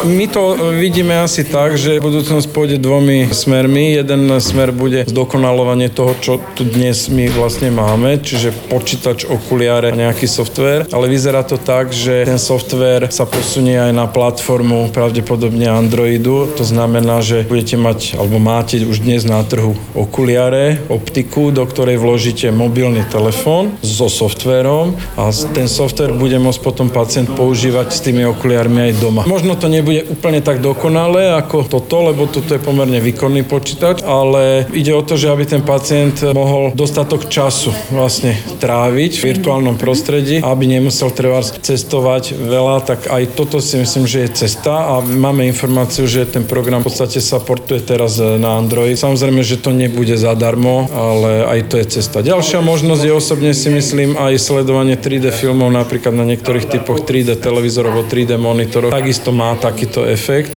My to vidíme asi tak, že budúcnosť pôjde dvomi smermi. Jeden smer bude zdokonalovanie toho, čo tu dnes my vlastne máme, čiže počítač, okuliare, nejaký softvér, ale vyzerá to tak, že ten softvér sa posunie aj na platformu pravdepodobne Androidu. To znamená, že budete mať, alebo máte už dnes na trhu okuliare, optiku, do ktorej vložíte mobilný telefón so softvérom a ten softvér bude môcť potom pacient používať s tými okuliármi aj doma. Možno to nebude úplne tak dokonalé ako toto, lebo toto je pomerne výkonný počítač, ale ide o to, že aby ten pacient mohol dostatok času vlastne tráviť v virtuálnom prostredí, aby nemusel trebárs cestovať veľa, tak aj toto si myslím, že je cesta a máme informáciu, že ten program v podstate sa portuje teraz na Android. Samozrejme, že to nebude zadarmo, ale aj to je cesta. Ďalšia možnosť je osobne si myslím aj sledovanie 3D filmov, napríklad na niektorých typoch 3D televízorov, 3D monitorov. Takisto má takýto efekt.